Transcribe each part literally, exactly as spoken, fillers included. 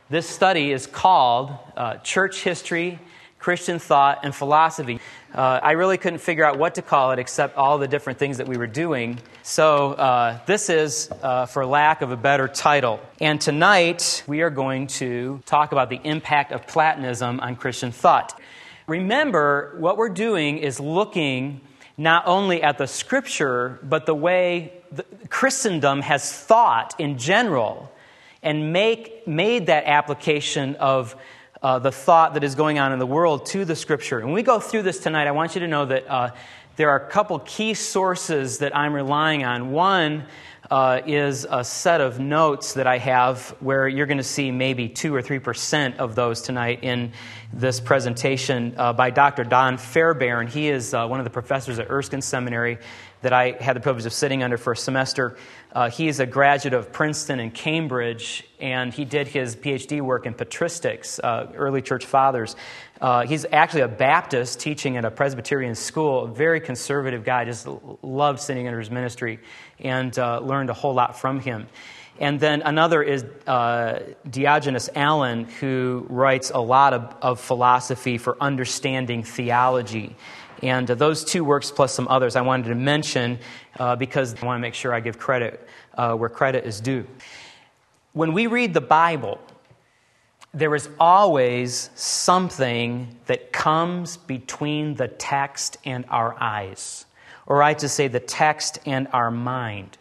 This study is called uh, Church History, Christian Thought, and Philosophy. Uh, I really couldn't figure out what to call it except all the different things that we were doing. So uh, this is, uh, for lack of a better title. And tonight we are going to talk about the impact of Platonism on Christian thought. Remember, what we're doing is looking not only at the Scripture, but the way the Christendom has thought in general, and make made that application of uh, the thought that is going on in the world to the Scripture. And when we go through this tonight, I want you to know that uh, there are a couple key sources that I'm relying on. One uh, is a set of notes that I have where you're going to see maybe two or three percent of those tonight in this presentation uh, by Doctor Don Fairbairn. He is uh, one of the professors at Erskine Seminary that I had the privilege of sitting under for a semester. Uh, he is a graduate of Princeton and Cambridge, and he did his P H D work in patristics, uh, early church fathers. Uh, he's actually a Baptist teaching at a Presbyterian school, a very conservative guy. Just loved sitting under his ministry and uh, learned a whole lot from him. And then another is uh, Diogenes Allen, who writes a lot of, of philosophy for understanding theology. And uh, those two works plus some others I wanted to mention uh, because I want to make sure I give credit uh, where credit is due. When we read the Bible, there is always something that comes between the text and our eyes, or I to say the text and our mind,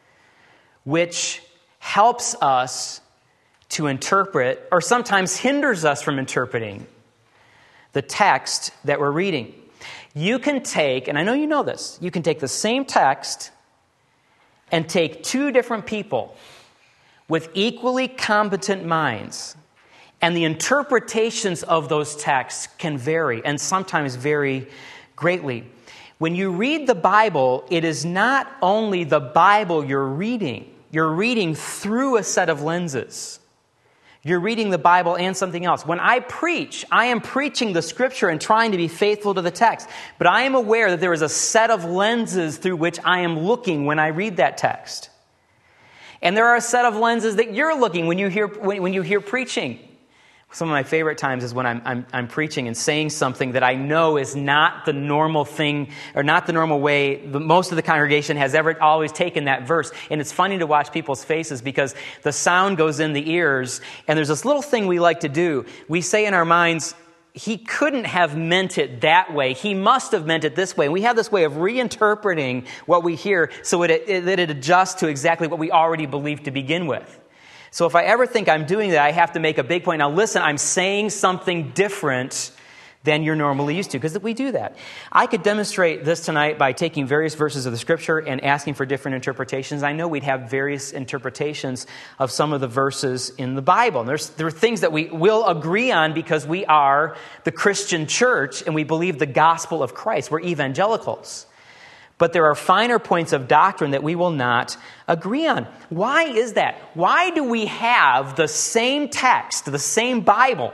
which helps us to interpret, or sometimes hinders us from interpreting, the text that we're reading. You can take, and I know you know this, you can take the same text and take two different people with equally competent minds, and the interpretations of those texts can vary, and sometimes vary greatly. When you read the Bible, it is not only the Bible you're reading. You're reading through a set of lenses. You're reading the Bible and something else. When I preach, I am preaching the Scripture and trying to be faithful to the text. But I am aware that there is a set of lenses through which I am looking when I read that text. And there are a set of lenses that you're looking when you hear when, when you hear preaching. Some of my favorite times is when I'm, I'm I'm preaching and saying something that I know is not the normal thing, or not the normal way the, most of the congregation has ever always taken that verse. And it's funny to watch people's faces because the sound goes in the ears, and there's this little thing we like to do. We say in our minds, he couldn't have meant it that way. He must have meant it this way. And we have this way of reinterpreting what we hear so it, it, that it adjusts to exactly what we already believed to begin with. So if I ever think I'm doing that, I have to make a big point. Now listen, I'm saying something different than you're normally used to, because we do that. I could demonstrate this tonight by taking various verses of the Scripture and asking for different interpretations. I know we'd have various interpretations of some of the verses in the Bible. And there's, there are things that we will agree on because we are the Christian church and we believe the gospel of Christ. We're evangelicals. But there are finer points of doctrine that we will not agree on. Why is that? Why do we have the same text, the same Bible,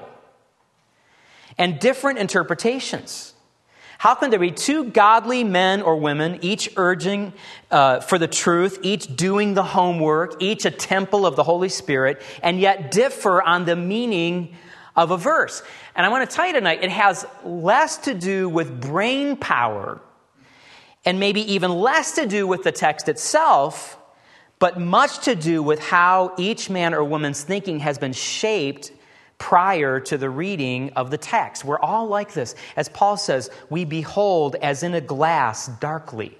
and different interpretations? How can there be two godly men or women, each urging uh, for the truth, each doing the homework, each a temple of the Holy Spirit, and yet differ on the meaning of a verse? And I want to tell you tonight, it has less to do with brain power and maybe even less to do with the text itself, but much to do with how each man or woman's thinking has been shaped prior to the reading of the text. We're all like this. As Paul says, we behold as in a glass darkly.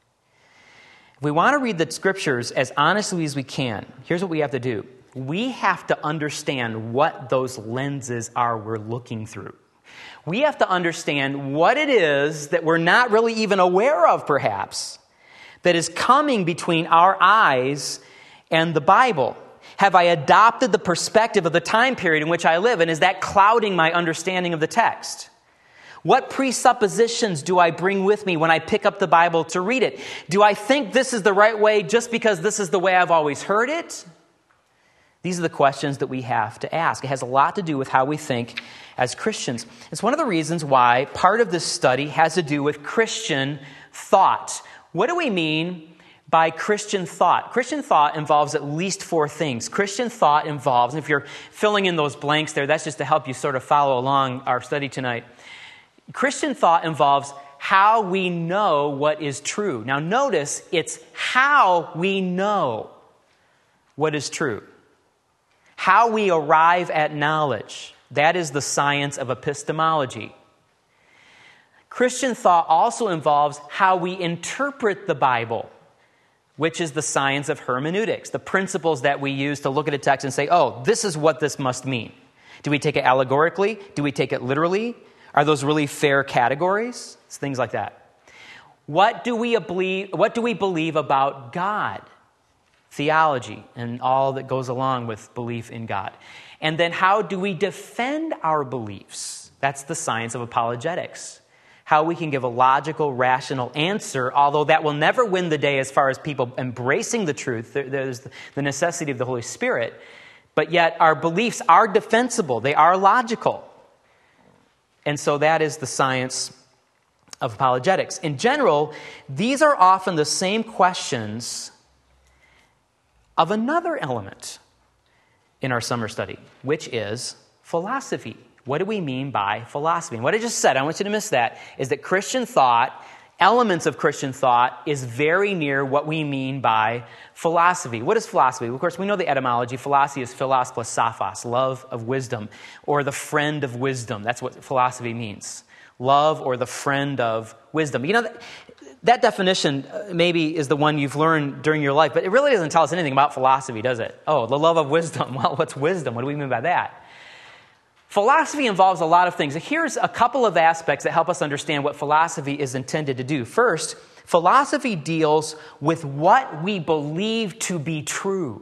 If we want to read the Scriptures as honestly as we can, here's what we have to do. We have to understand what those lenses are we're looking through. We have to understand what it is that we're not really even aware of, perhaps, that is coming between our eyes and the Bible. Have I adopted the perspective of the time period in which I live, and is that clouding my understanding of the text? What presuppositions do I bring with me when I pick up the Bible to read it? Do I think this is the right way just because this is the way I've always heard it? These are the questions that we have to ask. It has a lot to do with how we think as Christians. It's one of the reasons why part of this study has to do with Christian thought. What do we mean by Christian thought. Christian thought involves at least four things. Christian thought involves, if you're filling in those blanks there, that's just to help you sort of follow along our study tonight. Christian thought involves how we know what is true. Now notice, it's how we know what is true. How we arrive at knowledge. That is the science of epistemology. Christian thought also involves how we interpret the Bible, which is the science of hermeneutics, the principles that we use to look at a text and say, oh, this is what this must mean. Do we take it allegorically? Do we take it literally? Are those really fair categories? It's things like that. What do we believe, what do we believe about God? Theology and all that goes along with belief in God. And then how do we defend our beliefs? That's the science of apologetics. How we can give a logical, rational answer, although that will never win the day as far as people embracing the truth. There's the necessity of the Holy Spirit. But yet our beliefs are defensible. They are logical. And so that is the science of apologetics. In general, these are often the same questions of another element in our summer study, which is philosophy. What do we mean by philosophy? And what I just said, I want you to miss that, is that Christian thought, elements of Christian thought, is very near what we mean by philosophy. What is philosophy? Of course, we know the etymology. Philosophy is philos plus sophos, love of wisdom, or the friend of wisdom. That's what philosophy means. Love or the friend of wisdom. You know, that, that definition maybe is the one you've learned during your life, but it really doesn't tell us anything about philosophy, does it? Oh, the love of wisdom. Well, what's wisdom? What do we mean by that? Philosophy involves a lot of things. Here's a couple of aspects that help us understand what philosophy is intended to do. First, philosophy deals with what we believe to be true.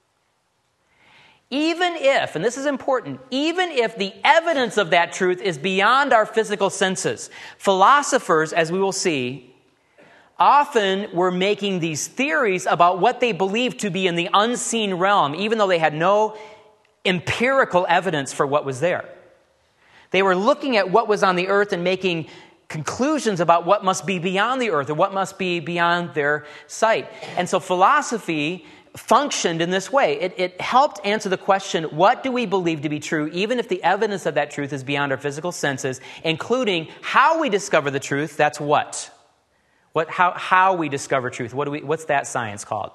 Even if, and this is important, even if the evidence of that truth is beyond our physical senses, philosophers, as we will see, often were making these theories about what they believed to be in the unseen realm, even though they had no empirical evidence for what was there. They were looking at what was on the earth and making conclusions about what must be beyond the earth or what must be beyond their sight. And so philosophy functioned in this way. It, it helped answer the question, what do we believe to be true, even if the evidence of that truth is beyond our physical senses, including how we discover the truth. That's what? What how, how we discover truth. What do we, what's that science called?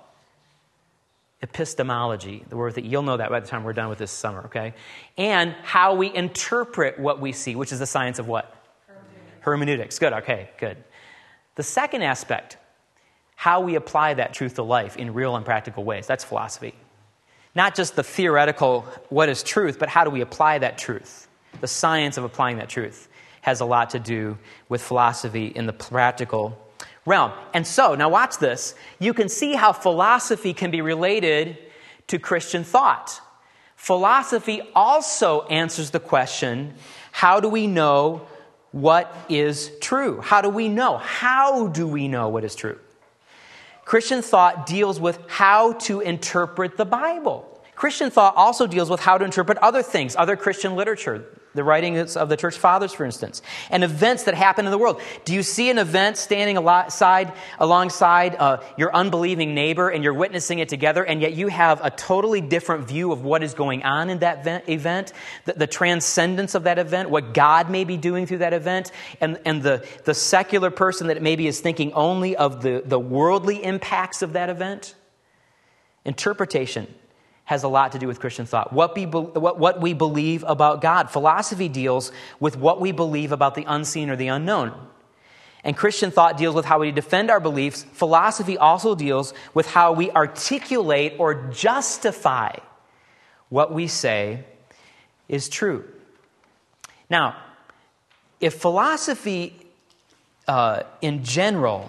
Epistemology, the word that you'll know that by the time we're done with this summer, okay? And how we interpret what we see, which is the science of what? Hermeneutics. Hermeneutics. Good, okay, good. The second aspect, how we apply that truth to life in real and practical ways. That's philosophy. Not just the theoretical, what is truth, but how do we apply that truth? The science of applying that truth has a lot to do with philosophy in the practical realm. And so, now watch this. You can see how philosophy can be related to Christian thought. Philosophy also answers the question, how do we know what is true? How do we know? How do we know what is true? Christian thought deals with how to interpret the Bible. Christian thought also deals with how to interpret other things, other Christian literature, the writings of the church fathers, for instance, and events that happen in the world. Do you see an event standing alongside, alongside uh, your unbelieving neighbor and you're witnessing it together, and yet you have a totally different view of what is going on in that event, event the, the transcendence of that event, what God may be doing through that event, and, and the, the secular person that maybe is thinking only of the, the worldly impacts of that event? Interpretation has a lot to do with Christian thought. What we, what, what we believe about God. Philosophy deals with what we believe about the unseen or the unknown. And Christian thought deals with how we defend our beliefs. Philosophy also deals with how we articulate or justify what we say is true. Now, if philosophy uh, in general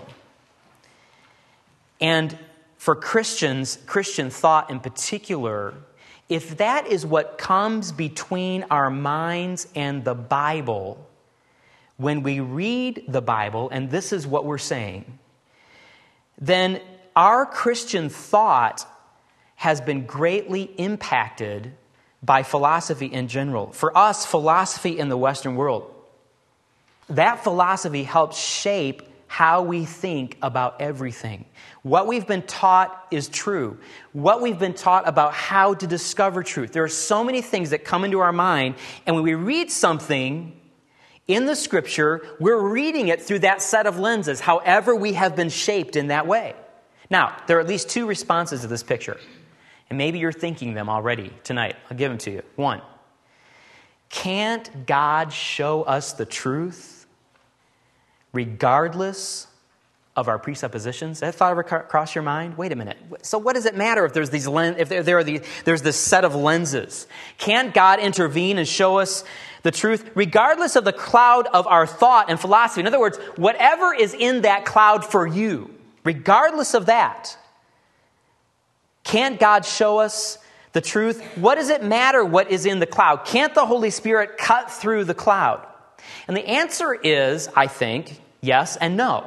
and for Christians, Christian thought in particular, if that is what comes between our minds and the Bible, when we read the Bible, and this is what we're saying, then our Christian thought has been greatly impacted by philosophy in general. For us, philosophy in the Western world, that philosophy helps shape how we think about everything. What we've been taught is true. What we've been taught about how to discover truth. There are so many things that come into our mind, and when we read something in the Scripture, we're reading it through that set of lenses, however we have been shaped in that way. Now, there are at least two responses to this picture, and maybe you're thinking them already tonight. I'll give them to you. One, can't God show us the truth regardless of our presuppositions? Has that thought ever cross your mind? Wait a minute. So what does it matter if there's these len- if there, there are these, there's this set of lenses? Can't God intervene and show us the truth regardless of the cloud of our thought and philosophy? In other words, whatever is in that cloud for you, regardless of that, can't God show us the truth? What does it matter what is in the cloud? Can't the Holy Spirit cut through the cloud? And the answer is, I think, yes and no.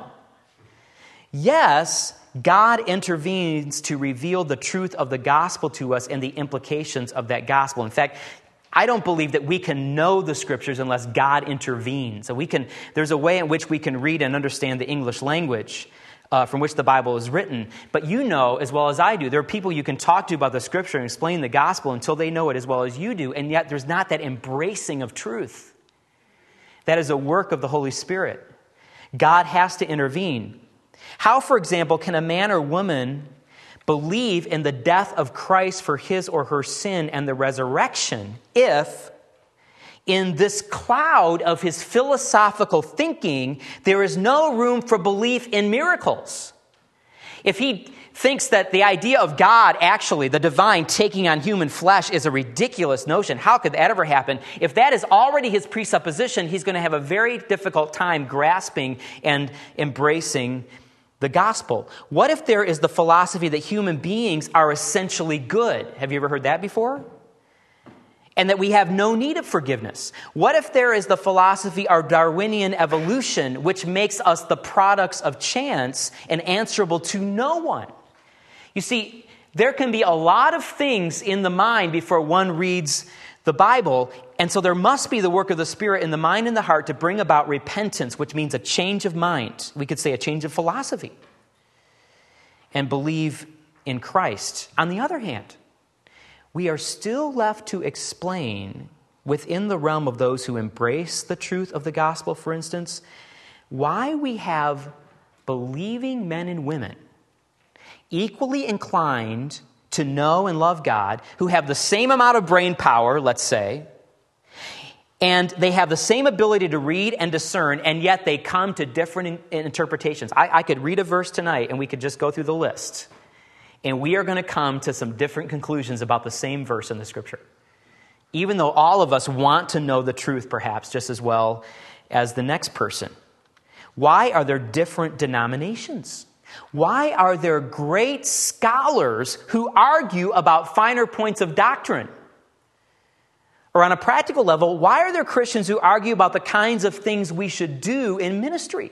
Yes, God intervenes to reveal the truth of the gospel to us and the implications of that gospel. In fact, I don't believe that we can know the Scriptures unless God intervenes. So we can. There's a way in which we can read and understand the English language uh, from which the Bible is written. But you know, as well as I do, there are people you can talk to about the Scripture and explain the gospel until they know it as well as you do, and yet there's not that embracing of truth. That is a work of the Holy Spirit. God has to intervene. How, for example, can a man or woman believe in the death of Christ for his or her sin and the resurrection if in this cloud of his philosophical thinking there is no room for belief in miracles? If he thinks that the idea of God, actually, the divine, taking on human flesh is a ridiculous notion, how could that ever happen? If that is already his presupposition, he's going to have a very difficult time grasping and embracing the gospel. What if there is the philosophy that human beings are essentially good? Have you ever heard that before? And that we have no need of forgiveness. What if there is the philosophy of Darwinian evolution, which makes us the products of chance and answerable to no one? You see, there can be a lot of things in the mind before one reads the Bible, and so there must be the work of the Spirit in the mind and the heart to bring about repentance, which means a change of mind. We could say a change of philosophy, and believe in Christ. On the other hand, we are still left to explain, within the realm of those who embrace the truth of the gospel, for instance, why we have believing men and women equally inclined to know and love God, who have the same amount of brain power, let's say, and they have the same ability to read and discern, and yet they come to different in- interpretations. I, I could read a verse tonight, and we could just go through the list, and we are going to come to some different conclusions about the same verse in the Scripture, even though all of us want to know the truth, perhaps, just as well as the next person. Why are there different denominations? Why are there great scholars who argue about finer points of doctrine? Or on a practical level, why are there Christians who argue about the kinds of things we should do in ministry?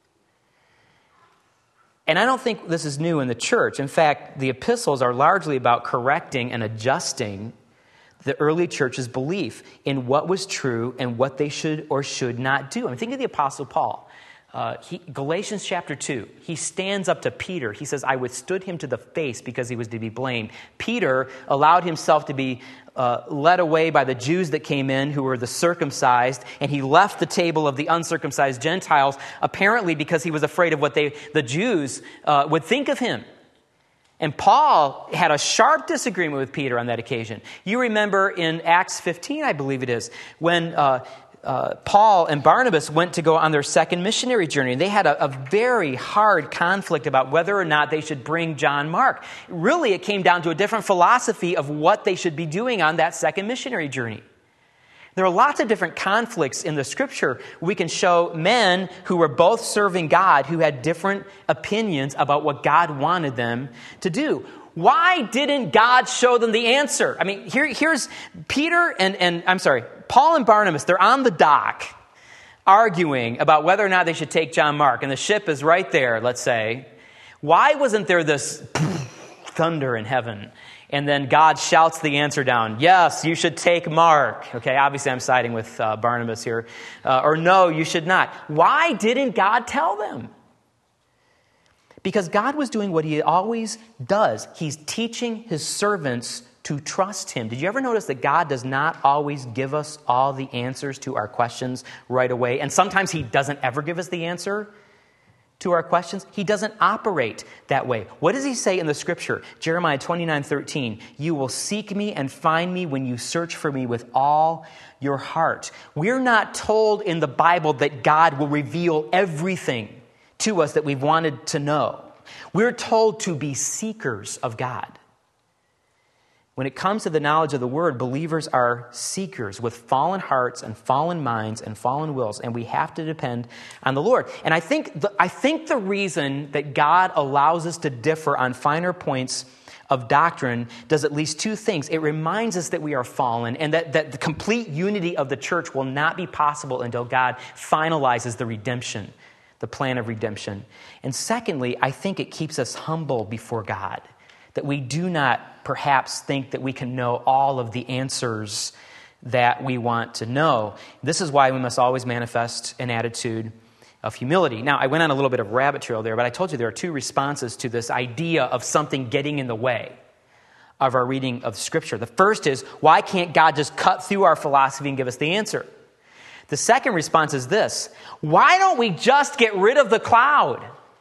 And I don't think this is new in the church. In fact, the epistles are largely about correcting and adjusting the early church's belief in what was true and what they should or should not do. I mean, think of the Apostle Paul. Uh, he, Galatians chapter two, he stands up to Peter. He says, I withstood him to the face because he was to be blamed. Peter allowed himself to be uh, led away by the Jews that came in who were the circumcised, and he left the table of the uncircumcised Gentiles, apparently because he was afraid of what they, the Jews uh, would think of him. And Paul had a sharp disagreement with Peter on that occasion. You remember in Acts fifteen, I believe it is, when Uh, Uh, Paul and Barnabas went to go on their second missionary journey. They had a, a very hard conflict about whether or not they should bring John Mark. Really, it came down to a different philosophy of what they should be doing on that second missionary journey. There are lots of different conflicts in the Scripture. We can show men who were both serving God who had different opinions about what God wanted them to do. Why didn't God show them the answer? I mean, here, here's Peter and, and, I'm sorry, Paul and Barnabas, they're on the dock arguing about whether or not they should take John Mark, and the ship is right there, let's say. Why wasn't there this thunder in heaven? And then God shouts the answer down. Yes, you should take Mark. Okay, obviously I'm siding with uh, Barnabas here. Uh, or no, you should not. Why didn't God tell them? Because God was doing what he always does. He's teaching his servants to trust him. Did you ever notice that God does not always give us all the answers to our questions right away? And sometimes he doesn't ever give us the answer to our questions. He doesn't operate that way. What does he say in the scripture? Jeremiah twenty-nine thirteen. You will seek me and find me when you search for me with all your heart. We're not told in the Bible that God will reveal everything to us that we've wanted to know. We're told to be seekers of God. When it comes to the knowledge of the word, believers are seekers with fallen hearts and fallen minds and fallen wills, and we have to depend on the Lord. And I think the, I think the reason that God allows us to differ on finer points of doctrine does at least two things. It reminds us that we are fallen and that, that the complete unity of the church will not be possible until God finalizes the redemption, the plan of redemption. And secondly, I think it keeps us humble before God, that we do not perhaps think that we can know all of the answers that we want to know. This is why we must always manifest an attitude of humility. Now, I went on a little bit of rabbit trail there, but I told you there are two responses to this idea of something getting in the way of our reading of Scripture. The first is, why can't God just cut through our philosophy and give us the answer? The second response is this: why don't we just get rid of the cloud?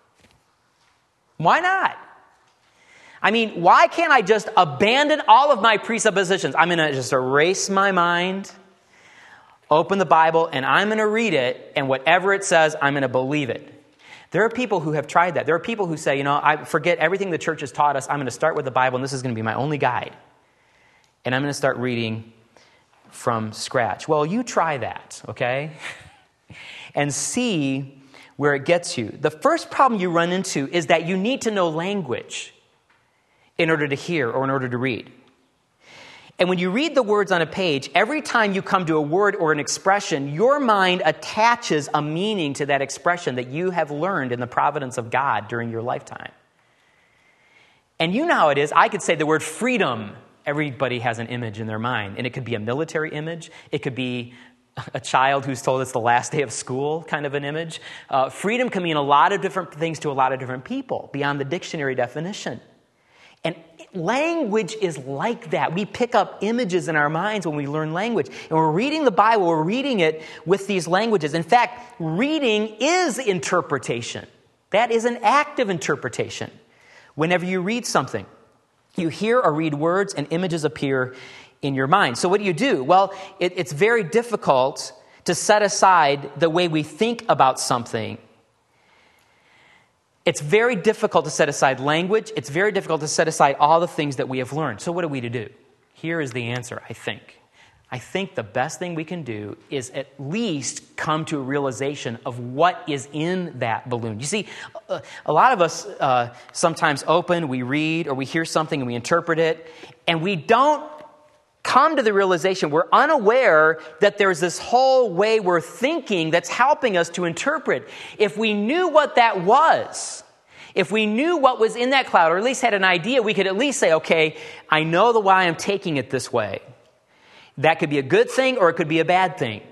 Why not? I mean, why can't I just abandon all of my presuppositions? I'm going to just erase my mind, open the Bible, and I'm going to read it, and whatever it says, I'm going to believe it. There are people who have tried that. There are people who say, you know, I forget everything the church has taught us. I'm going to start with the Bible, and this is going to be my only guide. And I'm going to start reading from scratch. Well, you try that, okay? And see where it gets you. The first problem you run into is that you need to know language in order to hear or in order to read. And when you read the words on a page, every time you come to a word or an expression, your mind attaches a meaning to that expression that you have learned in the providence of God during your lifetime. And you know how it is. I could say the word freedom. Everybody has an image in their mind. And it could be a military image. It could be a child who's told it's the last day of school kind of an image. Uh, freedom can mean a lot of different things to a lot of different people beyond the dictionary definition. And language is like that. We pick up images in our minds when we learn language. And we're reading the Bible, we're reading it with these languages. In fact, reading is interpretation. That is an act of interpretation. Whenever you read something, you hear or read words and images appear in your mind. So what do you do? Well, it, it's very difficult to set aside the way we think about something. It's very difficult to set aside language. It's very difficult to set aside all the things that we have learned. So what are we to do? Here is the answer, I think. I think the best thing we can do is at least come to a realization of what is in that balloon. You see, a lot of us uh, sometimes open, we read, or we hear something and we interpret it, and we don't come to the realization, we're unaware that there's this whole way we're thinking that's helping us to interpret. If we knew what that was, if we knew what was in that cloud, or at least had an idea, we could at least say, okay, I know the why I'm taking it this way. That could be a good thing or it could be a bad thing.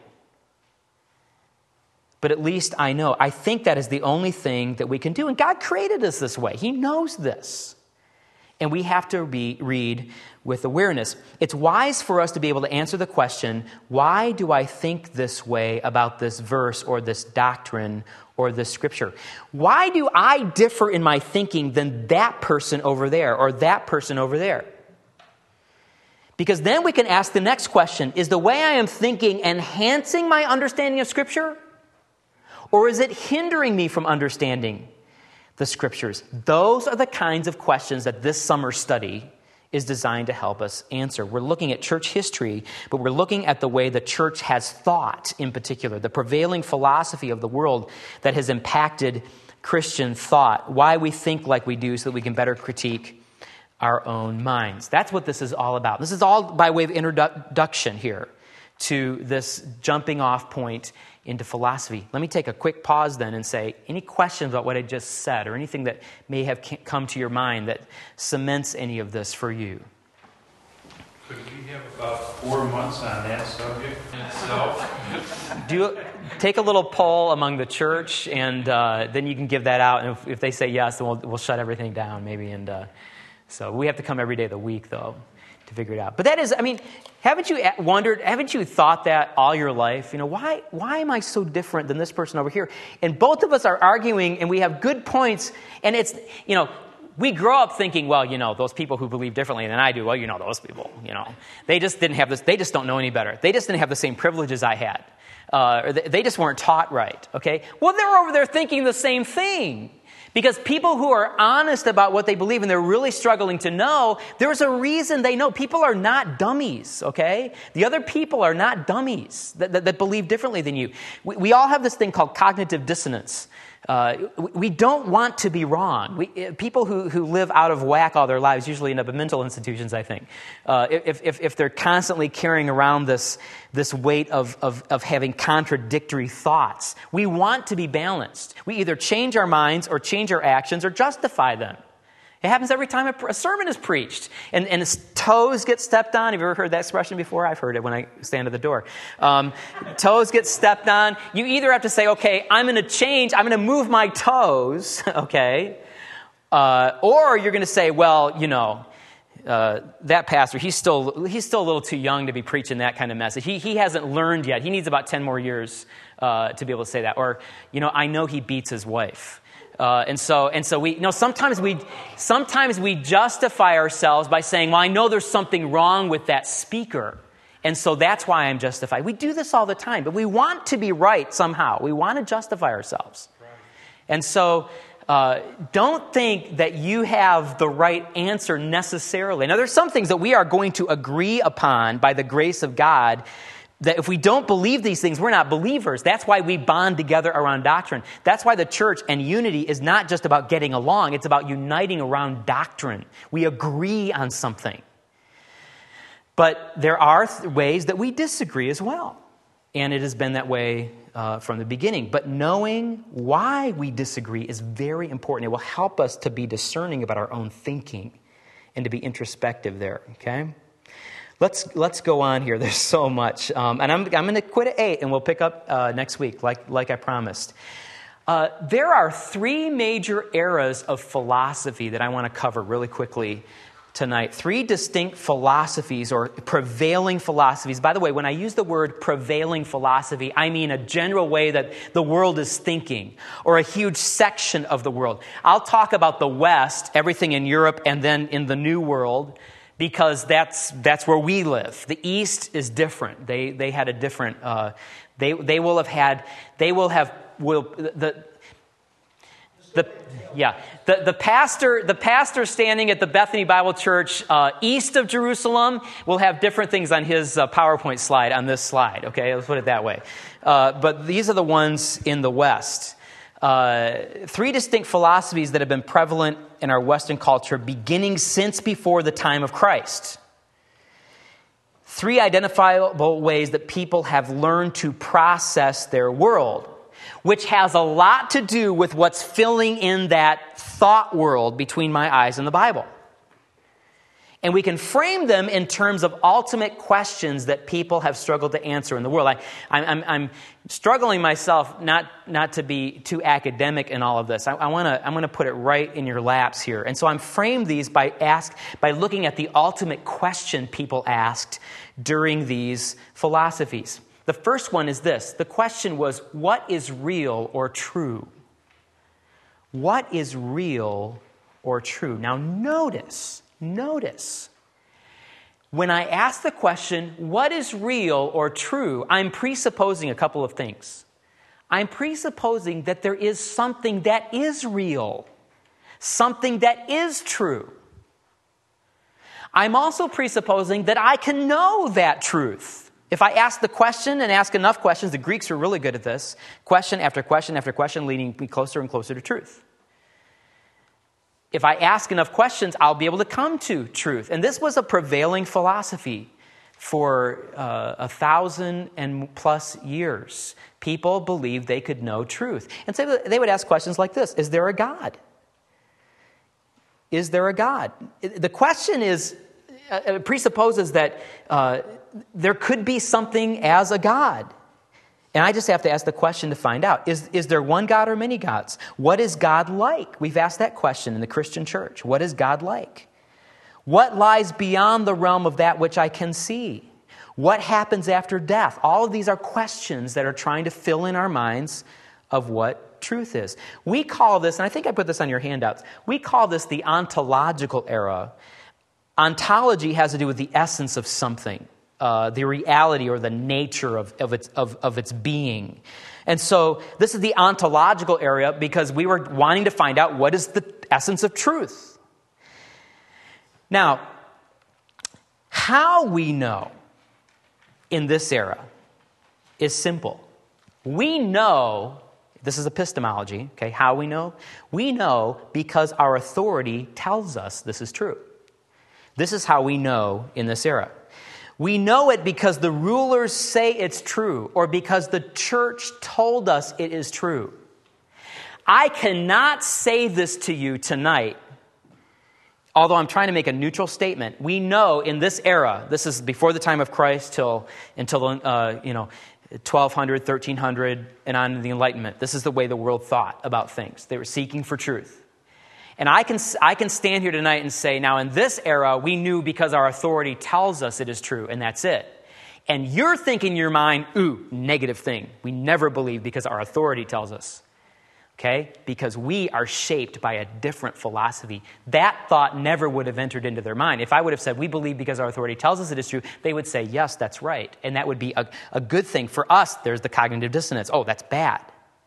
But at least I know. I think that is the only thing that we can do. And God created us this way. He knows this. And we have to be, read with awareness. It's wise for us to be able to answer the question, why do I think this way about this verse or this doctrine or this scripture? Why do I differ in my thinking than that person over there or that person over there? Because then we can ask the next question, is the way I am thinking enhancing my understanding of Scripture? Or is it hindering me from understanding the Scriptures? Those are the kinds of questions that this summer study is designed to help us answer. We're looking at church history, but we're looking at the way the church has thought in particular, the prevailing philosophy of the world that has impacted Christian thought, why we think like we do so that we can better critique our own minds. That's what this is all about. This is all by way of introduction here to this jumping off point into philosophy. Let me take a quick pause then and say, any questions about what I just said or anything that may have come to your mind that cements any of this for you? Could we have about four months on that subject in itself? Do you, take a little poll among the church, and uh, then you can give that out. And if, if they say yes, then we'll, we'll shut everything down, maybe. And uh, so we have to come every day of the week, though, to figure it out. But that is, I mean, haven't you wondered, haven't you thought that all your life? You know, why, why am I so different than this person over here? And both of us are arguing, and we have good points, and it's, you know, we grow up thinking, well, you know, those people who believe differently than I do, well, you know, those people, you know, they just didn't have this, they just don't know any better. They just didn't have the same privileges I had. Uh, or they just weren't taught right, okay? Well, they're over there thinking the same thing. Because people who are honest about what they believe and they're really struggling to know, there's a reason they know. People are not dummies, okay? The other people are not dummies that, that, that believe differently than you. We, we all have this thing called cognitive dissonance. Uh, we don't want to be wrong. We, people who, who live out of whack all their lives usually end up in mental institutions, I think. Uh, if, if, if they're constantly carrying around this, this weight of, of, of having contradictory thoughts. We want to be balanced. We either change our minds or change our actions or justify them. It happens every time a, a sermon is preached. And, and his toes get stepped on. Have you ever heard that expression before? I've heard it when I stand at the door. Um, toes get stepped on. You either have to say, okay, I'm going to change. I'm going to move my toes, okay? Uh, or you're going to say, well, you know, uh, that pastor, he's still he's still a little too young to be preaching that kind of message. He, he hasn't learned yet. He needs about ten more years uh, to be able to say that. Or, you know, I know he beats his wife. Uh, and so, and so we, you know, sometimes we, sometimes we justify ourselves by saying, well, I know there's something wrong with that speaker. And so that's why I'm justified. We do this all the time, but we want to be right somehow. We want to justify ourselves. Right. And so, uh, don't think that you have the right answer necessarily. Now, there's some things that we are going to agree upon by the grace of God, that if we don't believe these things, we're not believers. That's why we bond together around doctrine. That's why the church and unity is not just about getting along. It's about uniting around doctrine. We agree on something. But there are th- ways that we disagree as well. And it has been that way uh, from the beginning. But knowing why we disagree is very important. It will help us to be discerning about our own thinking and to be introspective there, okay? Let's let's go on here. There's so much. Um, and I'm, I'm going to quit at eight, and we'll pick up uh, next week, like, like I promised. Uh, there are three major eras of philosophy that I want to cover really quickly tonight. Three distinct philosophies or prevailing philosophies. By the way, when I use the word prevailing philosophy, I mean a general way that the world is thinking, or a huge section of the world. I'll talk about the West, everything in Europe, and then in the New World, because that's that's where we live. The East is different. They they had a different. Uh, they they will have had. They will have. Will the the yeah the the pastor the pastor standing at the Bethany Bible Church uh, east of Jerusalem will have different things on his uh, PowerPoint slide on this slide. Okay, let's put it that way. Uh, but these are the ones in the West. Uh, three distinct philosophies that have been prevalent in our Western culture beginning since before the time of Christ. Three identifiable ways that people have learned to process their world, which has a lot to do with what's filling in that thought world between my eyes and the Bible. And we can frame them in terms of ultimate questions that people have struggled to answer in the world. I, I'm, I'm struggling myself not, not to be too academic in all of this. I, I wanna, I'm going to put it right in your laps here. And so I'm framed these by, ask, by looking at the ultimate question people asked during these philosophies. The first one is this. The question was, what is real or true? What is real or true? Now notice... Notice, when I ask the question, what is real or true, I'm presupposing a couple of things. I'm presupposing that there is something that is real, something that is true. I'm also presupposing that I can know that truth. If I ask the question and ask enough questions, the Greeks are really good at this, question after question after question, leading me closer and closer to truth. If I ask enough questions, I'll be able to come to truth. And this was a prevailing philosophy for uh, a thousand and plus years. People believed they could know truth. And so they would ask questions like this. Is there a God? Is there a God? The question is, it presupposes that uh, there could be something as a God. And I just have to ask the question to find out, is, is there one God or many gods? What is God like? We've asked that question in the Christian church. What is God like? What lies beyond the realm of that which I can see? What happens after death? All of these are questions that are trying to fill in our minds of what truth is. We call this, and I think I put this on your handouts, we call this the ontological era. Ontology has to do with the essence of something, uh, the reality or the nature of, of, its, of, of its being. And so this is the ontological era because we were wanting to find out what is the essence of truth. Now, how we know in this era is simple. We know, this is epistemology, okay, how we know? We know because our authority tells us this is true. This is how we know in this era. We know it because the rulers say it's true, or because the church told us it is true. I cannot say this to you tonight, although I'm trying to make a neutral statement. We know in this era, this is before the time of Christ till until uh, you know twelve hundred, thirteen hundred, and on to the Enlightenment. This is the way the world thought about things. They were seeking for truth. And I can I can stand here tonight and say, now in this era, we knew because our authority tells us it is true, and that's it. And you're thinking in your mind, ooh, negative thing. We never believe because our authority tells us. Okay? Because we are shaped by a different philosophy. That thought never would have entered into their mind. If I would have said, we believe because our authority tells us it is true, they would say, yes, that's right. And that would be a, a good thing. For us, there's the cognitive dissonance. Oh, that's bad.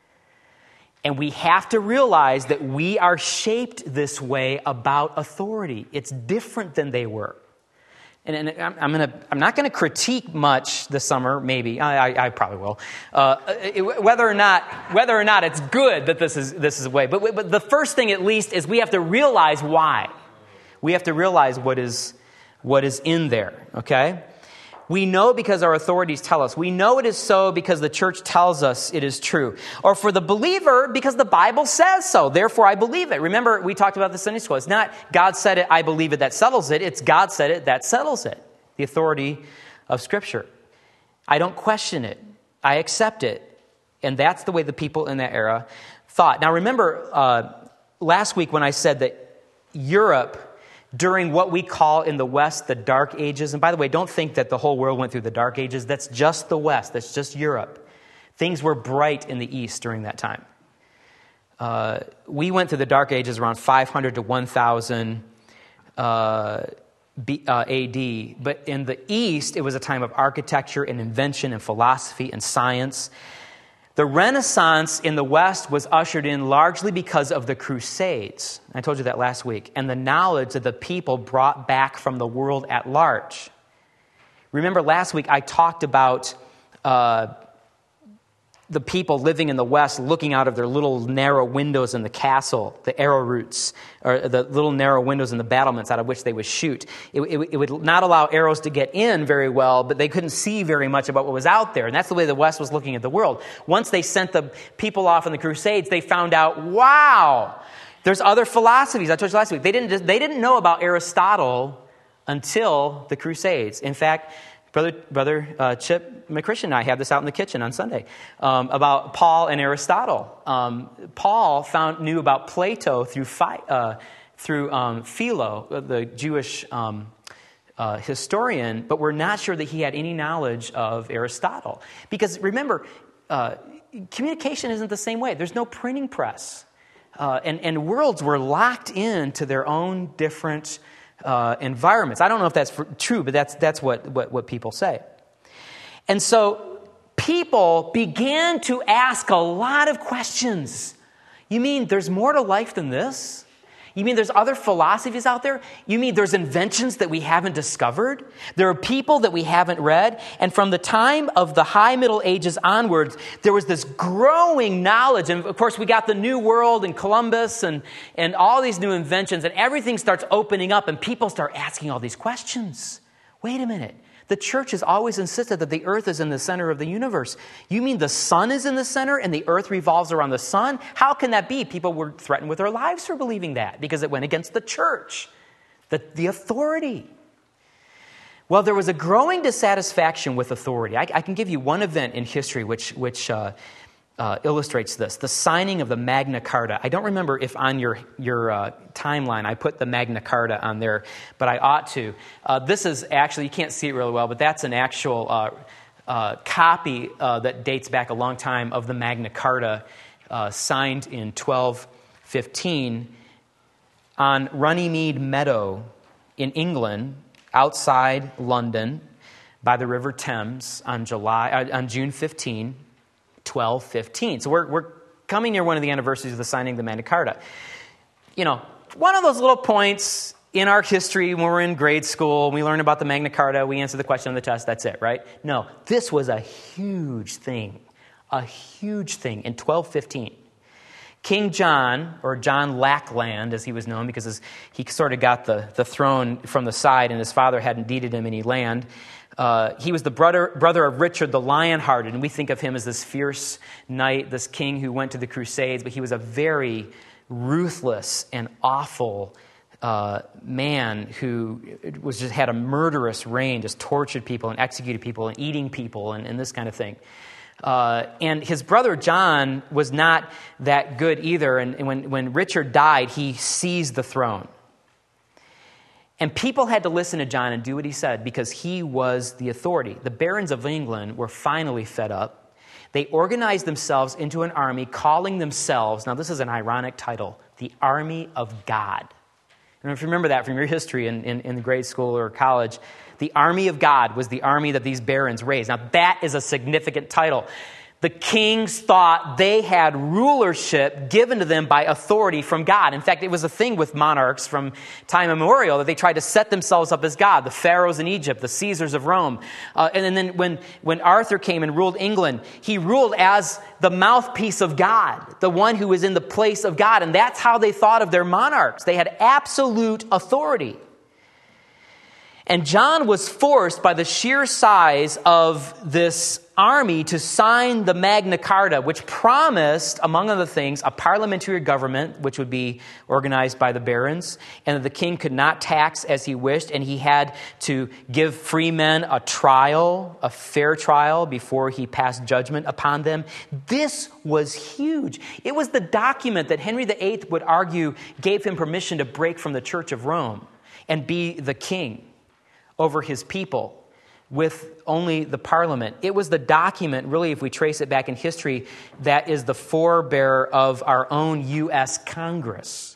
And we have to realize that we are shaped this way about authority. It's different than they were. And, and I'm, I'm, gonna, I'm not going to critique much this summer, maybe. I, I, I probably will. Uh, it, whether or not whether or not it's good that this is this is a way. But, but the first thing, at least, is we have to realize why. We have to realize what is what is in there, okay? We know because our authorities tell us. We know it is so because the church tells us it is true. Or for the believer, because the Bible says so. Therefore, I believe it. Remember, we talked about this in Sunday school. It's not God said it, I believe it, that settles it. It's God said it, that settles it. The authority of Scripture. I don't question it. I accept it. And that's the way the people in that era thought. Now, remember, uh, last week when I said that Europe, during what we call in the West the Dark Ages, and by the way, don't think that the whole world went through the Dark Ages. That's just the West. That's just Europe. Things were bright in the East during that time. Uh, we went through the Dark Ages around five hundred to one thousand uh, B, uh, A D. But in the East, it was a time of architecture and invention and philosophy and science. The Renaissance in the West was ushered in largely because of the Crusades. I told you that last week. And the knowledge that the people brought back from the world at large. Remember last week I talked about uh, the people living in the West looking out of their little narrow windows in the castle, the arrow roots, or the little narrow windows in the battlements out of which they would shoot. It, it, it would not allow arrows to get in very well, but they couldn't see very much about what was out there. And that's the way the West was looking at the world. Once they sent the people off in the Crusades, they found out, wow, there's other philosophies. I told you last week, they didn't, just, they didn't know about Aristotle until the Crusades. In fact, Brother, brother uh, Chip McChristian and I have this out in the kitchen on Sunday um, about Paul and Aristotle. Um, Paul found knew about Plato through Phi, uh, through um, Philo, the Jewish um, uh, historian, but we're not sure that he had any knowledge of Aristotle. Because remember, uh, communication isn't the same way. There's no printing press. Uh, and, and worlds were locked into their own different Uh, environments. I don't know if that's for, true, but that's that's what, what, what people say. And so people began to ask a lot of questions. You mean there's more to life than this? You mean there's other philosophies out there? You mean there's inventions that we haven't discovered? There are people that we haven't read? And from the time of the High Middle Ages onwards, there was this growing knowledge. And of course, we got the New World and Columbus and, and all these new inventions. And everything starts opening up and people start asking all these questions. Wait a minute. The church has always insisted that the earth is in the center of the universe. You mean the sun is in the center and the earth revolves around the sun? How can that be? People were threatened with their lives for believing that because it went against the church, the, the authority. Well, there was a growing dissatisfaction with authority. I, I can give you one event in history which, which uh, uh, illustrates this. The signing of the Magna Carta. I don't remember if on your, your uh, timeline I put the Magna Carta on there, but I ought to. Uh, this is actually, you can't see it really well, but that's an actual uh, uh, copy uh, that dates back a long time of the Magna Carta, uh, signed in twelve fifteen on Runnymede Meadow in England, outside London, by the River Thames on July uh, on June fifteenth, twelve fifteen. So we're we're coming near one of the anniversaries of the signing of the Magna Carta. You know, one of those little points in our history when we're in grade school, we learn about the Magna Carta, we answer the question on the test, that's it, right? No, this was a huge thing, a huge thing in twelve fifteen. King John, or John Lackland, as he was known, because his, he sort of got the, the throne from the side and his father hadn't deeded him any land. Uh, he was the brother, brother of Richard the Lionhearted, and we think of him as this fierce knight, this king who went to the Crusades, but he was a very ruthless and awful uh, man who was just had a murderous reign, just tortured people and executed people and eating people and, and this kind of thing. Uh, and his brother John was not that good either. And, and when, when Richard died, he seized the throne. And people had to listen to John and do what he said because he was the authority. The barons of England were finally fed up. They organized themselves into an army, calling themselves, now this is an ironic title, the Army of God. And if you remember that from your history in, in, in grade school or college, the Army of God was the army that these barons raised. Now, that is a significant title. The kings thought they had rulership given to them by authority from God. In fact, it was a thing with monarchs from time immemorial that they tried to set themselves up as God. The pharaohs in Egypt, the Caesars of Rome. Uh, and then when, when Arthur came and ruled England, he ruled as the mouthpiece of God, the one who was in the place of God. And that's how they thought of their monarchs. They had absolute authority. And John was forced by the sheer size of this army to sign the Magna Carta, which promised, among other things, a parliamentary government, which would be organized by the barons, and that the king could not tax as he wished, and he had to give free men a trial, a fair trial, before he passed judgment upon them. This was huge. It was the document that Henry the Eighth would argue gave him permission to break from the Church of Rome and be the king over his people with only the parliament. It was the document, really, if we trace it back in history, that is the forebearer of our own U S Congress.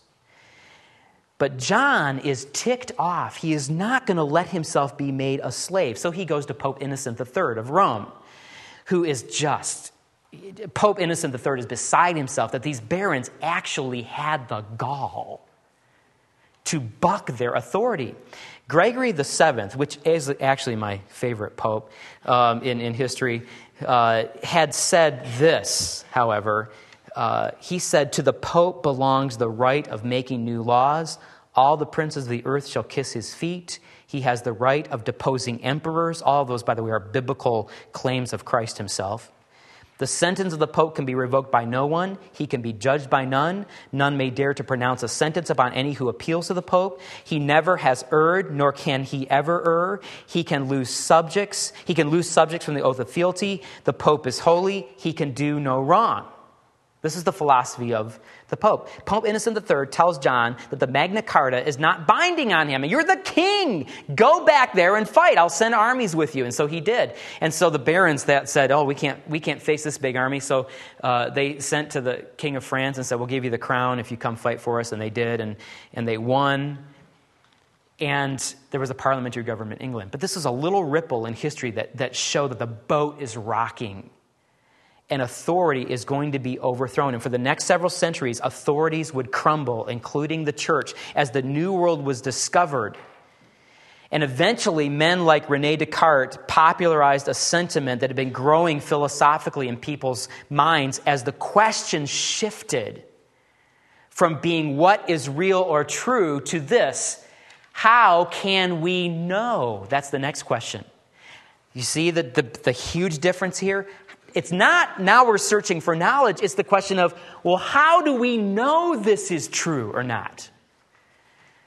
But John is ticked off. He is not going to let himself be made a slave. So he goes to Pope Innocent the Third of Rome, who is just... Pope Innocent the Third is beside himself that these barons actually had the gall to buck their authority. Gregory the Seventh, which is actually my favorite pope um, in, in history, uh, had said this, however. Uh, he said, "To the pope belongs the right of making new laws. All the princes of the earth shall kiss his feet. He has the right of deposing emperors." All of those, by the way, are biblical claims of Christ himself. "The sentence of the pope can be revoked by no one. He can be judged by none. None may dare to pronounce a sentence upon any who appeals to the pope. He never has erred, nor can he ever err. He can lose subjects. He can lose subjects from the oath of fealty. The pope is holy. He can do no wrong." This is the philosophy of the Pope. Pope Innocent the Third tells John that the Magna Carta is not binding on him. You're the king. Go back there and fight. I'll send armies with you. And so he did. And so the barons that said, oh, we can't we can't face this big army. So uh, they sent to the king of France and said, we'll give you the crown if you come fight for us. And they did. And, and they won. And there was a parliamentary government in England. But this is a little ripple in history that, that showed that the boat is rocking. And authority is going to be overthrown. And for the next several centuries, authorities would crumble, including the church, as the New World was discovered. And eventually, men like René Descartes popularized a sentiment that had been growing philosophically in people's minds as the question shifted from being what is real or true to this: how can we know? That's the next question. You see the, the, the huge difference here? It's not now we're searching for knowledge. It's the question of, well, how do we know this is true or not?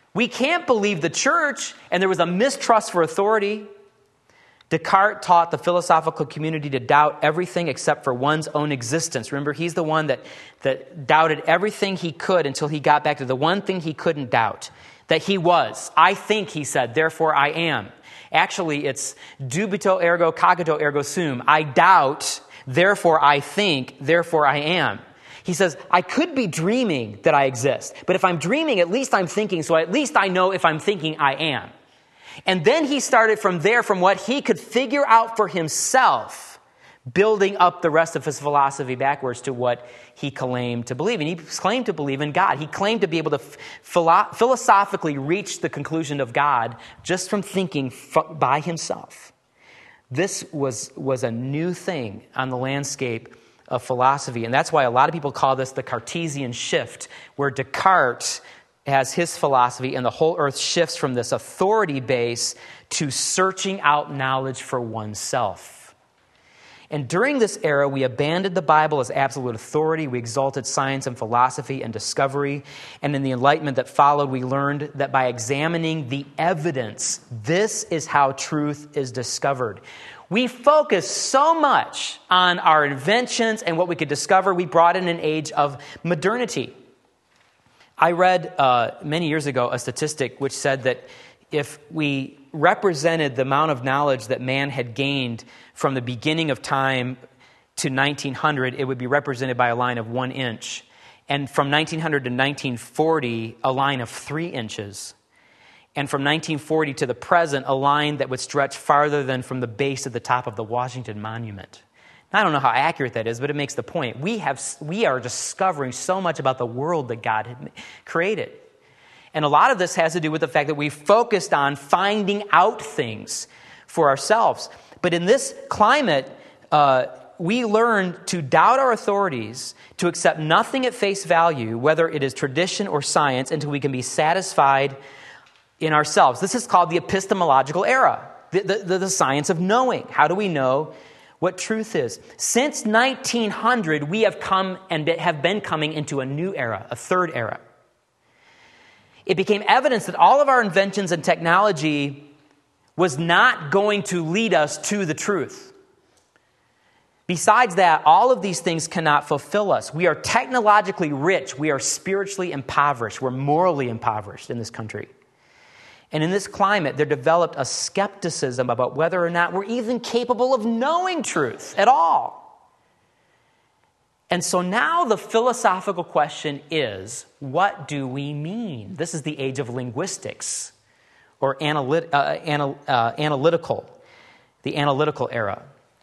We can't believe the church, and there was a mistrust for authority. Descartes taught the philosophical community to doubt everything except for one's own existence. Remember, he's the one that, that doubted everything he could until he got back to the one thing he couldn't doubt, that he was. I think, he said, therefore I am. Actually, it's dubito ergo cogito ergo sum. I doubt, therefore I think, therefore I am. He says, I could be dreaming that I exist, but if I'm dreaming, at least I'm thinking, so at least I know if I'm thinking I am. And then he started from there, from what he could figure out for himself, building up the rest of his philosophy backwards to what he claimed to believe. And he claimed to believe in God. He claimed to be able to philo- philosophically reach the conclusion of God just from thinking f- by himself. This was, was a new thing on the landscape of philosophy. And that's why a lot of people call this the Cartesian shift, where Descartes has his philosophy and the whole earth shifts from this authority base to searching out knowledge for oneself. And during this era, we abandoned the Bible as absolute authority. We exalted science and philosophy and discovery. And in the Enlightenment that followed, we learned that by examining the evidence, this is how truth is discovered. We focused so much on our inventions and what we could discover, we brought in an age of modernity. I read uh, many years ago a statistic which said that if we represented the amount of knowledge that man had gained from the beginning of time to nineteen hundred, it would be represented by a line of one inch. And from nineteen hundred to nineteen forty, a line of three inches. And from nineteen forty to the present, a line that would stretch farther than from the base to the top of the Washington Monument. Now, I don't know how accurate that is, but it makes the point. We have, we are discovering so much about the world that God had created. And a lot of this has to do with the fact that we focused on finding out things for ourselves. But in this climate, uh, we learn to doubt our authorities, to accept nothing at face value, whether it is tradition or science, until we can be satisfied in ourselves. This is called the epistemological era, the, the, the science of knowing. How do we know what truth is? Since nineteen hundred, we have come and have been coming into a new era, a third era. It became evidence that all of our inventions and technology was not going to lead us to the truth. Besides that, all of these things cannot fulfill us. We are technologically rich. We are spiritually impoverished. We're morally impoverished in this country. And in this climate, there developed a skepticism about whether or not we're even capable of knowing truth at all. And so now the philosophical question is, what do we mean? This is the age of linguistics, or analyt- uh, anal- uh, analytical, the analytical era.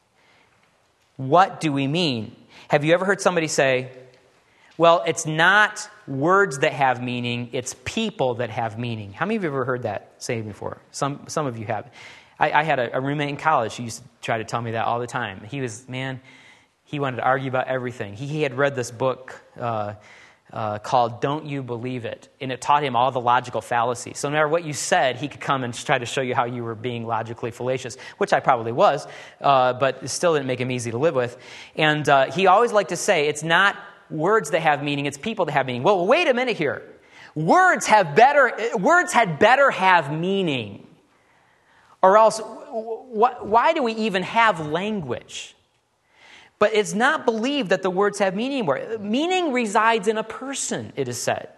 What do we mean? Have you ever heard somebody say, well, it's not words that have meaning, it's people that have meaning? How many of you have ever heard that saying before? Some some of you have. I, I had a, a roommate in college who used to try to tell me that all the time. He was, man, he wanted to argue about everything. He, he had read this book uh, uh, called Don't You Believe It? And it taught him all the logical fallacies. So no matter what you said, he could come and try to show you how you were being logically fallacious, which I probably was, uh, but it still didn't make him easy to live with. And uh, he always liked to say, it's not words that have meaning, it's people that have meaning. Well, wait a minute here. Words have better, words had better have meaning. Or else, wh- why do we even have language? But it's not believed that the words have meaning anymore. Meaning resides in a person, it is said.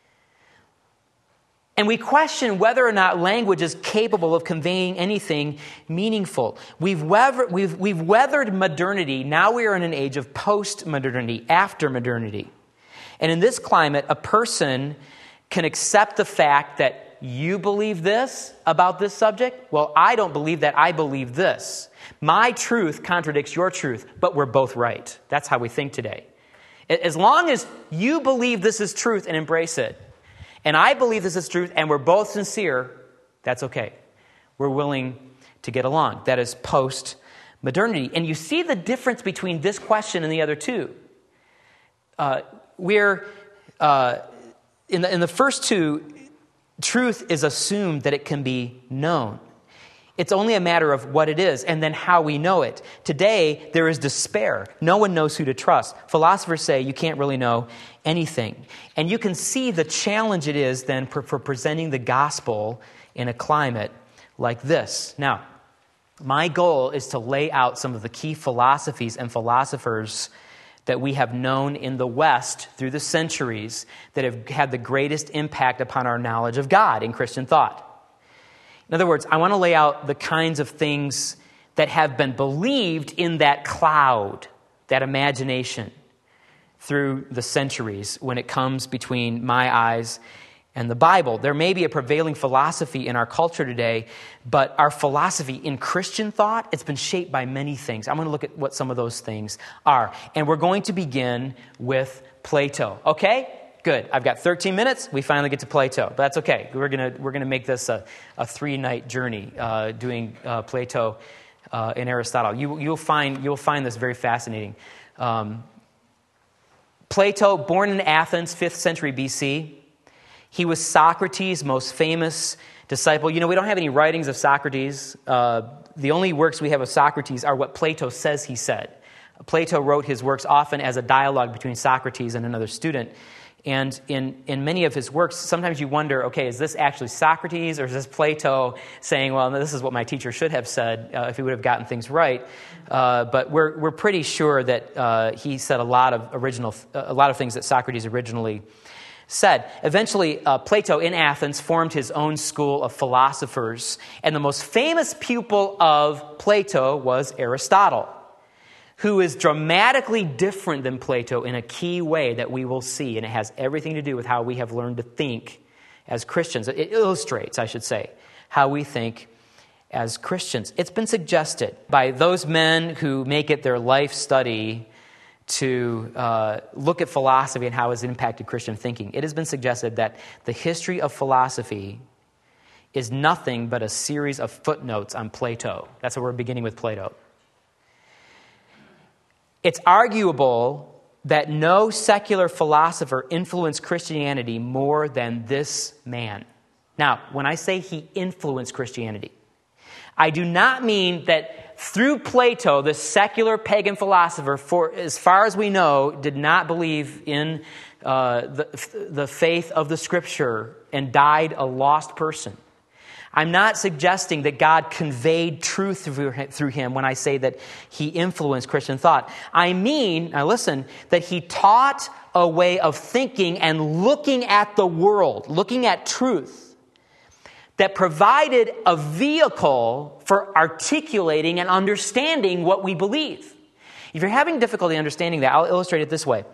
And we question whether or not language is capable of conveying anything meaningful. We've, weathered, we've, we've weathered modernity. Now we are in an age of post-modernity, after modernity. And in this climate, a person can accept the fact that you believe this about this subject. Well, I don't believe that. I believe this. My truth contradicts your truth, but we're both right. That's how we think today. As long as you believe this is truth and embrace it, and I believe this is truth, and we're both sincere, that's okay. We're willing to get along. That is post-modernity. And you see the difference between this question and the other two. Uh, we're, uh, in, the, in the first two, truth is assumed that it can be known. It's only a matter of what it is and then how we know it. Today, there is despair. No one knows who to trust. Philosophers say you can't really know anything. And you can see the challenge it is then for, for presenting the gospel in a climate like this. Now, my goal is to lay out some of the key philosophies and philosophers that we have known in the West through the centuries that have had the greatest impact upon our knowledge of God in Christian thought. In other words, I want to lay out the kinds of things that have been believed in that cloud, that imagination, through the centuries when it comes between my eyes and the Bible. There may be a prevailing philosophy in our culture today, but our philosophy in Christian thought, it's been shaped by many things. I'm going to look at what some of those things are. And we're going to begin with Plato. Okay? Good. I've got thirteen minutes. We finally get to Plato. But that's okay. We're going to we're going to make this a, a three-night journey uh, doing uh, Plato uh, and Aristotle. You, you'll find you'll find this very fascinating. Um, Plato, born in Athens, fifth century B C, he was Socrates' most famous disciple. You know, we don't have any writings of Socrates. Uh, the only works we have of Socrates are what Plato says he said. Plato wrote his works often as a dialogue between Socrates and another student. And in, in many of his works, sometimes you wonder, okay, is this actually Socrates or is this Plato saying, well, this is what my teacher should have said uh, if he would have gotten things right? Uh, but we're we're pretty sure that uh, he said a lot of original, a lot of things that Socrates originally said. Eventually, uh, Plato in Athens formed his own school of philosophers, and the most famous pupil of Plato was Aristotle, who is dramatically different than Plato in a key way that we will see, and it has everything to do with how we have learned to think as Christians. It illustrates, I should say, how we think as Christians. It's been suggested by those men who make it their life study to uh, look at philosophy and how it's impacted Christian thinking. It has been suggested that the history of philosophy is nothing but a series of footnotes on Plato. That's why we're beginning with Plato. It's arguable that no secular philosopher influenced Christianity more than this man. Now, when I say he influenced Christianity, I do not mean that through Plato, the secular pagan philosopher, for as far as we know, did not believe in uh, the, the faith of the Scripture and died a lost person. I'm not suggesting that God conveyed truth through him when I say that he influenced Christian thought. I mean, now listen, that he taught a way of thinking and looking at the world, looking at truth, that provided a vehicle for articulating and understanding what we believe. If you're having difficulty understanding that, I'll illustrate it this way.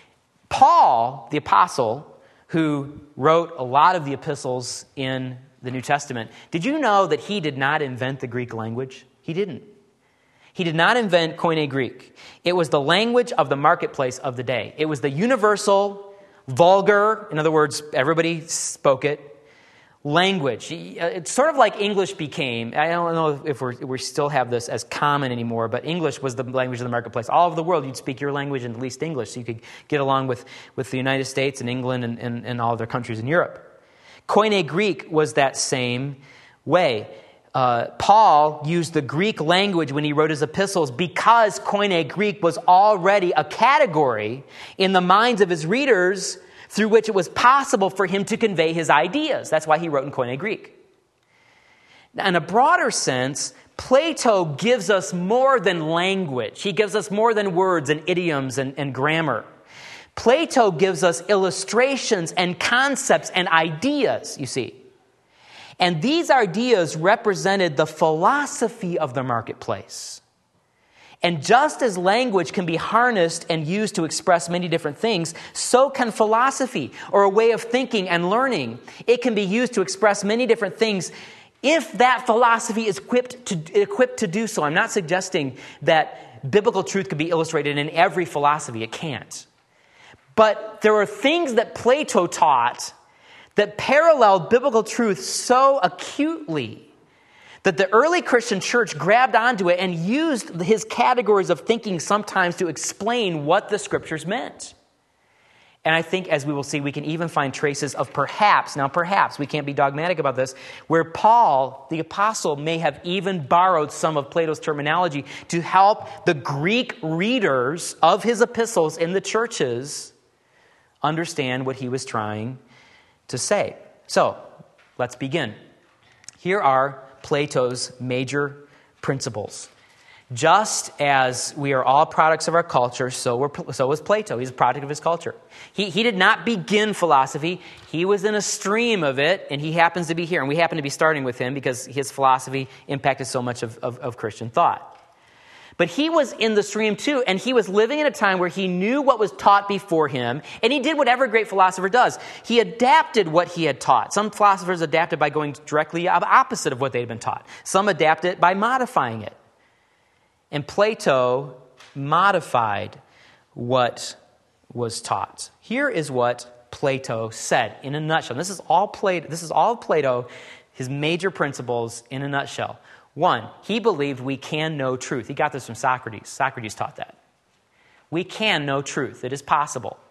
Paul, the apostle, who wrote a lot of the epistles in the New Testament, did you know that he did not invent the Greek language? He didn't. He did not invent Koine Greek. It was the language of the marketplace of the day. It was the universal, vulgar, in other words, everybody spoke it, language. It's sort of like English became, I don't know if we're, we still have this as common anymore, but English was the language of the marketplace. All over the world, you'd speak your language and at least English, so you could get along with, with the United States and England and, and, and all other countries in Europe. Koine Greek was that same way. Uh, Paul used the Greek language when he wrote his epistles because Koine Greek was already a category in the minds of his readers through which it was possible for him to convey his ideas. That's why he wrote in Koine Greek. Now, in a broader sense, Plato gives us more than language. He gives us more than words and idioms and, and grammar. Plato gives us illustrations and concepts and ideas, you see. And these ideas represented the philosophy of the marketplace. And just as language can be harnessed and used to express many different things, so can philosophy, or a way of thinking and learning. It can be used to express many different things if that philosophy is equipped to, equipped to do so. I'm not suggesting that biblical truth could be illustrated in every philosophy. It can't. But there are things that Plato taught that paralleled biblical truth so acutely that the early Christian church grabbed onto it and used his categories of thinking sometimes to explain what the Scriptures meant. And I think, as we will see, we can even find traces of perhaps, now perhaps, we can't be dogmatic about this, where Paul, the apostle, may have even borrowed some of Plato's terminology to help the Greek readers of his epistles in the churches understand what he was trying to say. So, let's begin. Here are Plato's major principles. Just as we are all products of our culture, so were, so was Plato. He's a product of his culture. He, he did not begin philosophy. He was in a stream of it, and he happens to be here. And we happen to be starting with him because his philosophy impacted so much of, of, of Christian thought. But he was in the stream too, and he was living in a time where he knew what was taught before him, and he did what every great philosopher does. He adapted what he had taught. Some philosophers adapted by going directly opposite of what they had been taught. Some adapted by modifying it. And Plato modified what was taught. Here is what Plato said in a nutshell. This is all Plato, this is all Plato, his major principles in a nutshell. One, he believed we can know truth. He got this from Socrates. Socrates taught that. We can know truth. It is possible.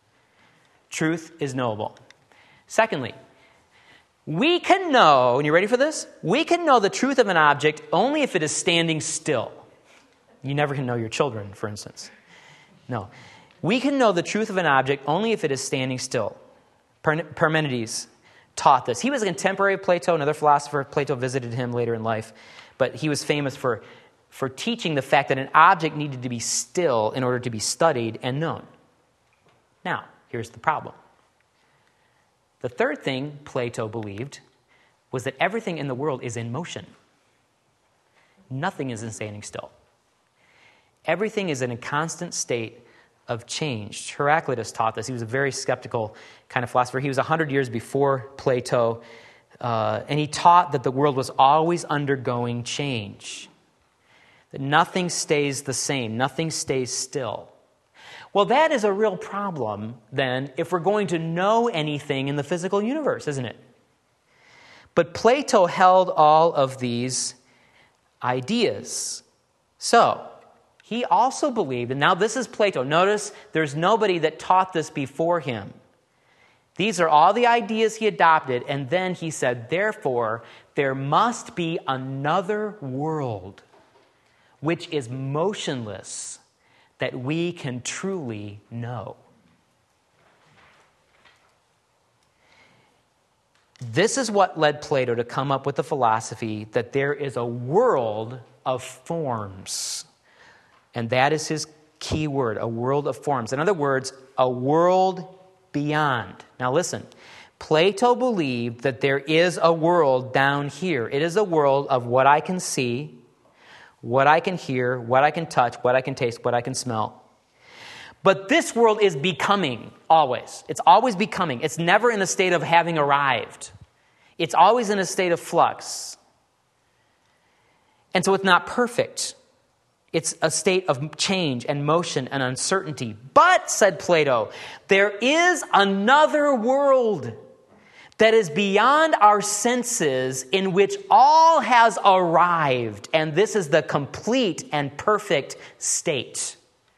Truth is knowable. Secondly, we can know, and you ready for this? We can know the truth of an object only if it is standing still. You never can know your children, for instance. No. We can know the truth of an object only if it is standing still. Parmenides taught this. He was a contemporary of Plato, another philosopher. Plato visited him later in life. But he was famous for, for teaching the fact that an object needed to be still in order to be studied and known. Now, here's the problem. The third thing Plato believed was that everything in the world is in motion. Nothing is in standing still. Everything is in a constant state of change. Heraclitus taught this. He was a very skeptical kind of philosopher. He was one hundred years before Plato, uh, and he taught that the world was always undergoing change, that nothing stays the same, nothing stays still. Well, that is a real problem, then, if we're going to know anything in the physical universe, isn't it? But Plato held all of these ideas. So, he also believed, and now this is Plato. Notice there's nobody that taught this before him. These are all the ideas he adopted, and then he said, therefore, there must be another world which is motionless that we can truly know. This is what led Plato to come up with the philosophy that there is a world of forms. And that is his key word, a world of forms. In other words, a world beyond. Now listen, Plato believed that there is a world down here. It is a world of what I can see, what I can hear, what I can touch, what I can taste, what I can smell. But this world is becoming, always. It's always becoming. It's never in a state of having arrived. It's always in a state of flux. And so it's not perfect. It's a state of change and motion and uncertainty. But, said Plato, there is another world that is beyond our senses in which all has arrived. And this is the complete and perfect state.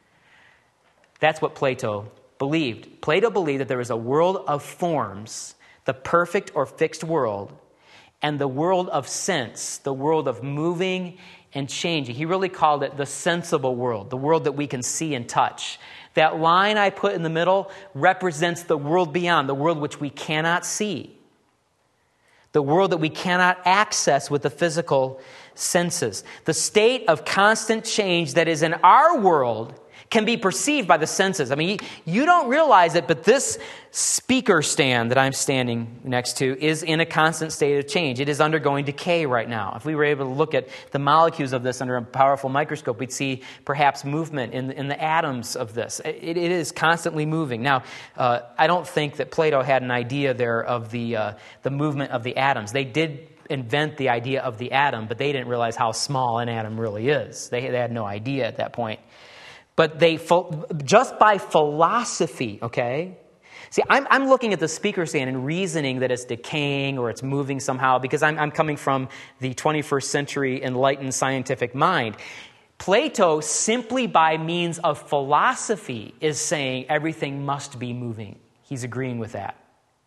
That's what Plato believed. Plato believed that there is a world of forms, the perfect or fixed world, and the world of sense, the world of moving and changing. He really called it the sensible world, the world that we can see and touch. That line I put in the middle represents the world beyond, the world which we cannot see, the world that we cannot access with the physical senses. The state of constant change that is in our world can be perceived by the senses. I mean, you don't realize it, but this speaker stand that I'm standing next to is in a constant state of change. It is undergoing decay right now. If we were able to look at the molecules of this under a powerful microscope, we'd see perhaps movement in, in the atoms of this. It, it is constantly moving. Now, uh, I don't think that Plato had an idea there of the uh, the movement of the atoms. They did invent the idea of the atom, but they didn't realize how small an atom really is. They, they had no idea at that point. But they, just by philosophy, okay? See, I'm, I'm looking at the speaker stand and reasoning that it's decaying or it's moving somehow because I'm, I'm coming from the twenty-first century enlightened scientific mind. Plato, simply by means of philosophy, is saying everything must be moving. He's agreeing with that.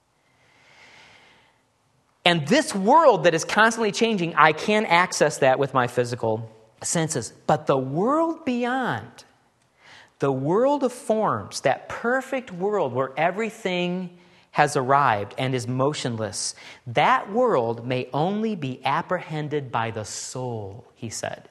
And this world that is constantly changing, I can access that with my physical senses. But the world beyond, the world of forms, that perfect world where everything has arrived and is motionless, that world may only be apprehended by the soul, he said.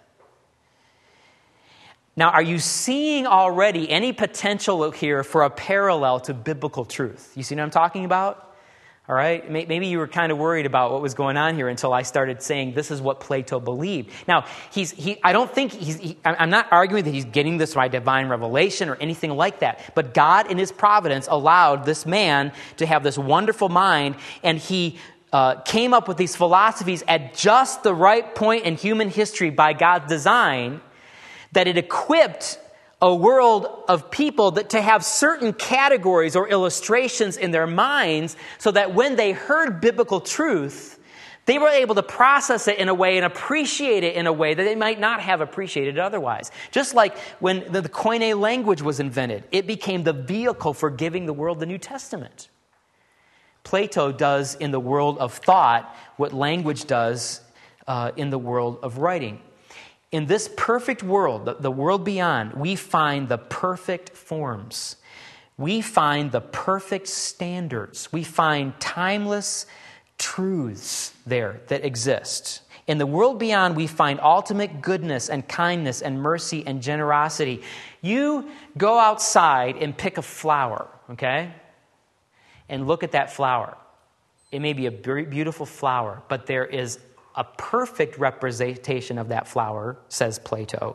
Now, are you seeing already any potential here for a parallel to biblical truth? You see what I'm talking about? All right? Maybe you were kind of worried about what was going on here until I started saying this is what Plato believed. Now, he's, he, I don't think he's, he, I'm not arguing that he's getting this by divine revelation or anything like that. But God, in his providence, allowed this man to have this wonderful mind, and he uh, came up with these philosophies at just the right point in human history by God's design, that it equipped a world of people that to have certain categories or illustrations in their minds so that when they heard biblical truth, they were able to process it in a way and appreciate it in a way that they might not have appreciated it otherwise. Just like when the, the Koine language was invented, it became the vehicle for giving the world the New Testament. Plato does in the world of thought what language does uh, in the world of writing. In this perfect world, the, the world beyond, we find the perfect forms. We find the perfect standards. We find timeless truths there that exist. In the world beyond, we find ultimate goodness and kindness and mercy and generosity. You go outside and pick a flower, okay? And look at that flower. It may be a beautiful flower, but there is a perfect representation of that flower, says Plato,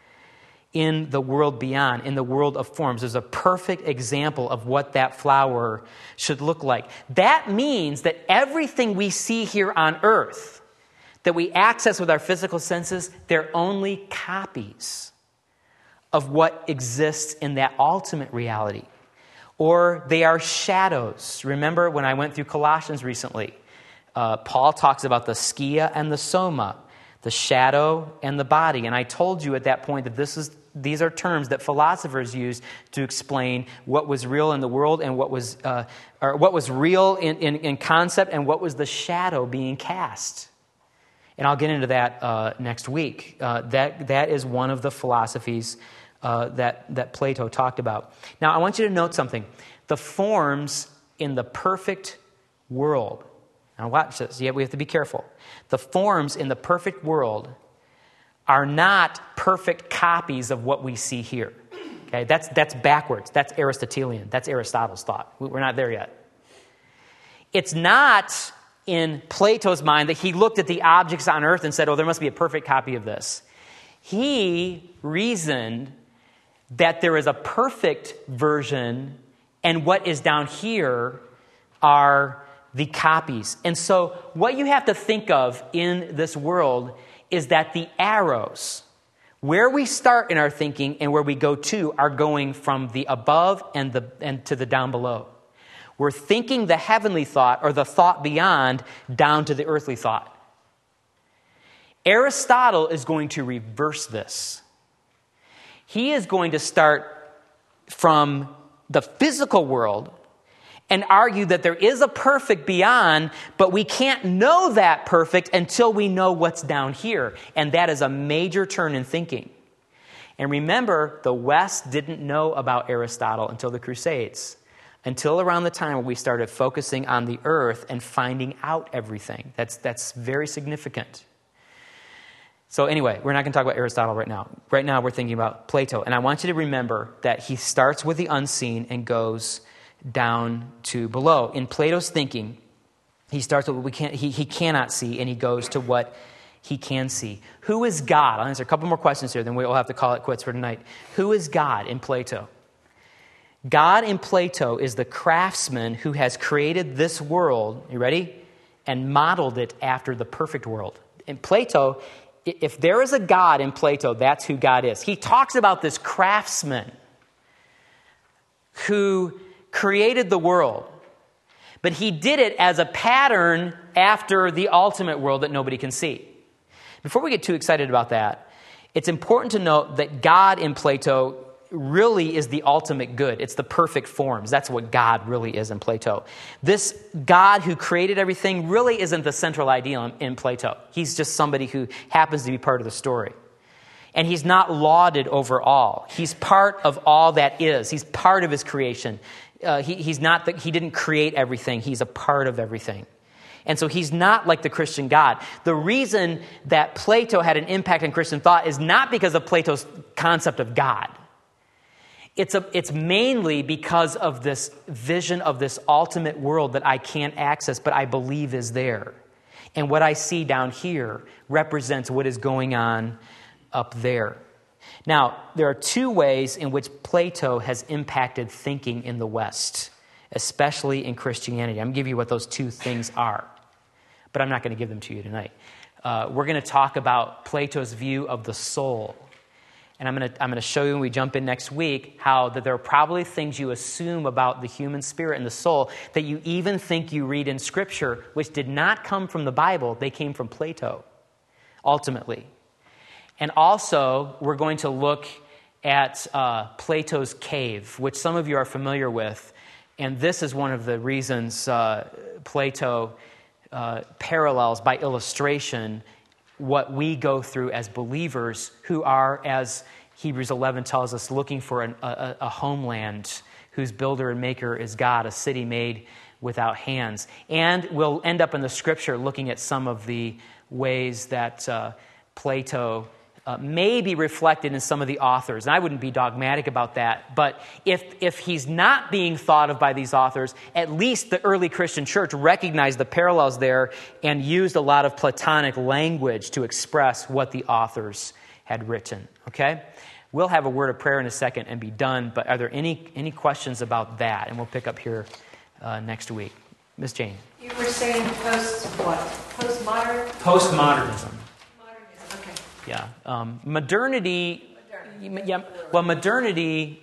in the world beyond, in the world of forms. There's a perfect example of what that flower should look like. That means that everything we see here on earth, that we access with our physical senses, they're only copies of what exists in that ultimate reality. Or they are shadows. Remember when I went through Colossians recently, Uh, Paul talks about the skia and the soma, the shadow and the body. And I told you at that point that this is these are terms that philosophers use to explain what was real in the world and what was uh, or what was real in, in, in concept and what was the shadow being cast. And I'll get into that uh, next week. Uh, that that is one of the philosophies uh, that that Plato talked about. Now I want you to note something: the forms in the perfect world. Now watch this. Yeah, we have to be careful. The forms in the perfect world are not perfect copies of what we see here. Okay, that's that's backwards. That's Aristotelian. That's Aristotle's thought. We're not there yet. It's not in Plato's mind that he looked at the objects on earth and said, "Oh, there must be a perfect copy of this." He reasoned that there is a perfect version, and what is down here are the copies. And so what you have to think of in this world is that the arrows, where we start in our thinking and where we go to, are going from the above and the and to the down below. We're thinking the heavenly thought or the thought beyond down to the earthly thought. Aristotle is going to reverse this. He is going to start from the physical world and argue that there is a perfect beyond, but we can't know that perfect until we know what's down here. And that is a major turn in thinking. And remember, the West didn't know about Aristotle until the Crusades, until around the time when we started focusing on the earth and finding out everything. That's, that's very significant. So anyway, we're not going to talk about Aristotle right now. Right now, we're thinking about Plato. And I want you to remember that he starts with the unseen and goes down to below. In Plato's thinking, he starts with what we can't, he, he cannot see, and he goes to what he can see. Who is God? I'll answer a couple more questions here, then we'll have to call it quits for tonight. Who is God in Plato? God in Plato is the craftsman who has created this world, you ready? And modeled it after the perfect world. In Plato, if there is a God in Plato, that's who God is. He talks about this craftsman who created the world, but he did it as a pattern after the ultimate world that nobody can see. Before we get too excited about that, It's important to note that God in Plato really is the ultimate good. It's the perfect forms. That's what God really is in Plato. This God who created everything really isn't the central idea in, in Plato. He's just somebody who happens to be part of the story. And he's not lauded over all. He's part of all that is. He's part of his creation. Uh, he, he's not the, he didn't create everything. He's a part of everything. And so he's not like the Christian God. The reason that Plato had an impact on Christian thought is not because of Plato's concept of God. It's, a, it's mainly because of this vision of this ultimate world that I can't access, but I believe is there. And what I see down here represents what is going on up there. Now, there are two ways in which Plato has impacted thinking in the West, especially in Christianity. I'm going to give you what those two things are, but I'm not going to give them to you tonight. Uh, we're going to talk about Plato's view of the soul. And I'm going to I'm going to show you when we jump in next week how that there are probably things you assume about the human spirit and the soul that you even think you read in Scripture, which did not come from the Bible. They came from Plato, ultimately. And also, we're going to look at uh, Plato's cave, which some of you are familiar with. And this is one of the reasons uh, Plato uh, parallels by illustration what we go through as believers who are, as Hebrews eleven tells us, looking for an, a, a homeland whose builder and maker is God, a city made without hands. And we'll end up in the Scripture looking at some of the ways that uh, Plato Uh, may be reflected in some of the authors. And I wouldn't be dogmatic about that. But if if he's not being thought of by these authors, at least the early Christian church recognized the parallels there and used a lot of Platonic language to express what the authors had written. Okay? We'll have a word of prayer in a second and be done. But are there any, any questions about that? And we'll pick up here uh, next week. Miz Jane. You were saying post what? Postmodern? Postmodernism. Okay. Yeah. Um, modernity, Modernity. yeah, well, modernity,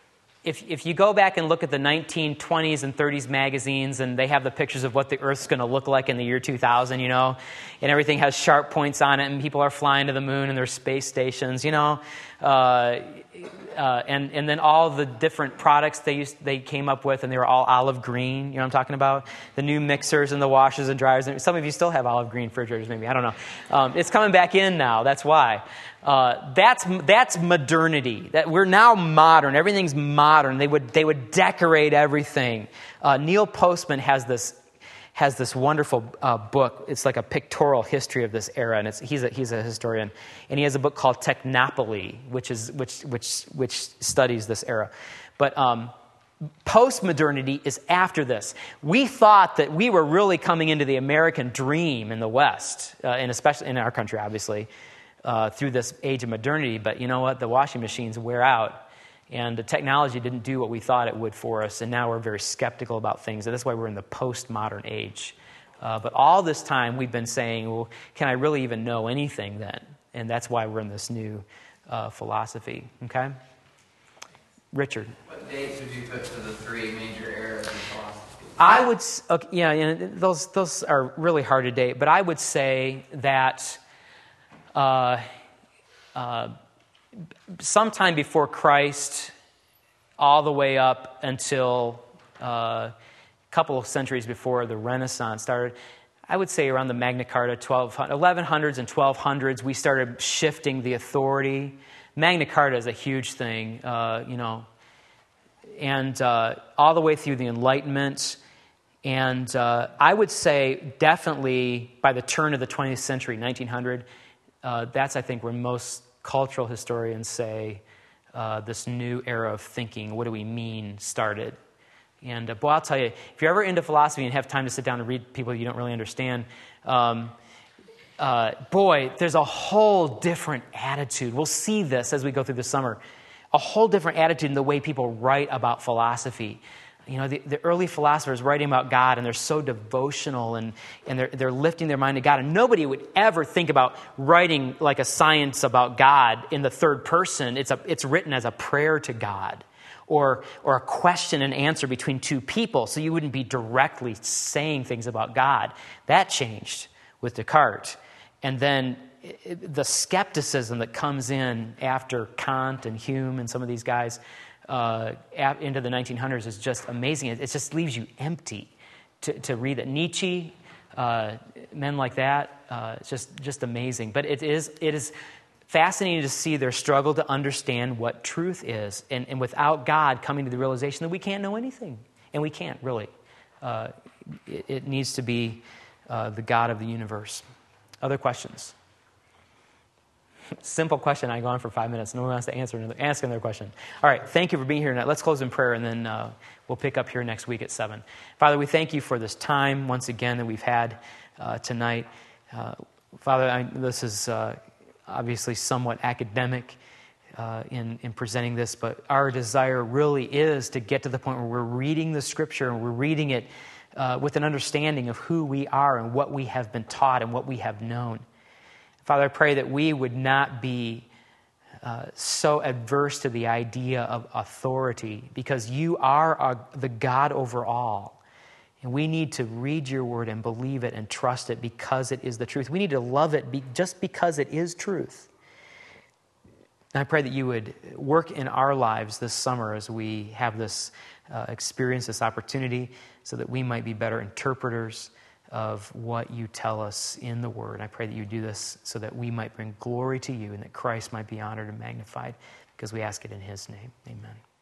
if if you go back and look at the nineteen twenties and thirties magazines, and they have the pictures of what the Earth's going to look like in the year two thousand, you know, and everything has sharp points on it, and people are flying to the moon and their space stations, you know, uh, uh, and and then all the different products they used they came up with, and they were all olive green. You know what I'm talking about? The new mixers and the washers and dryers. And some of you still have olive green refrigerators, maybe. I don't know. Um, it's coming back in now. That's why. Uh, that's that's modernity. That we're now modern. Everything's modern. They would they would decorate everything. Uh, Neil Postman has this has this wonderful uh, book. It's like a pictorial history of this era, and it's he's a he's a historian, and he has a book called Technopoly, which is which which which studies this era. But um, postmodernity is after this. We thought that we were really coming into the American dream in the West, uh, and especially in our country, obviously. Uh, through this age of modernity, but you know what? The washing machines wear out, and the technology didn't do what we thought it would for us, and now we're very skeptical about things, and that's why we're in the postmodern age. Uh, but all this time, we've been saying, well, can I really even know anything then? And that's why we're in this new uh, philosophy, okay? Richard. What dates would you put to the three major eras in philosophy? I would, okay, yeah, and those, those are really hard to date, but I would say that Uh, uh, sometime before Christ, all the way up until uh, a couple of centuries before the Renaissance started, I would say around the Magna Carta, eleven hundreds and twelve hundreds, we started shifting the authority. Magna Carta is a huge thing, uh, you know, and uh, all the way through the Enlightenment. And uh, I would say definitely by the turn of the twentieth century, nineteen hundred, Uh, that's, I think, where most cultural historians say uh, this new era of thinking, what do we mean, started. And uh, boy, I'll tell you, if you're ever into philosophy and have time to sit down and read people you don't really understand, um, uh, boy, there's a whole different attitude. We'll see this as we go through the summer. A whole different attitude in the way people write about philosophy. You know, the, the early philosophers writing about God, and they're so devotional, and, and they're, they're lifting their mind to God. And nobody would ever think about writing like a science about God in the third person. It's a, it's written as a prayer to God, or, or a question and answer between two people, so you wouldn't be directly saying things about God. That changed with Descartes. And then it, the skepticism that comes in after Kant and Hume and some of these guys uh, into the nineteen hundreds is just amazing. It, it just leaves you empty to, to read it. Nietzsche, uh, men like that, uh, it's just, just amazing. But it is it is fascinating to see their struggle to understand what truth is, and, and without God coming to the realization that we can't know anything, and we can't really. Uh, it, it needs to be uh, the God of the universe. Other questions? Simple question. I go on for five minutes. No one wants to answer another, ask another question. All right. Thank you for being here tonight. Let's close in prayer, and then uh, we'll pick up here next week at seven. Father, we thank you for this time once again that we've had uh, tonight. Uh, Father, I, this is uh, obviously somewhat academic uh, in, in presenting this, but our desire really is to get to the point where we're reading the Scripture and we're reading it uh, with an understanding of who we are and what we have been taught and what we have known. Father, I pray that we would not be uh, so adverse to the idea of authority, because you are our, the God over all. And we need to read your word and believe it and trust it because it is the truth. We need to love it be, just because it is truth. And I pray that you would work in our lives this summer as we have this uh, experience, this opportunity, so that we might be better interpreters of what you tell us in the Word. I pray that you do this so that we might bring glory to you and that Christ might be honored and magnified, because we ask it in his name. Amen.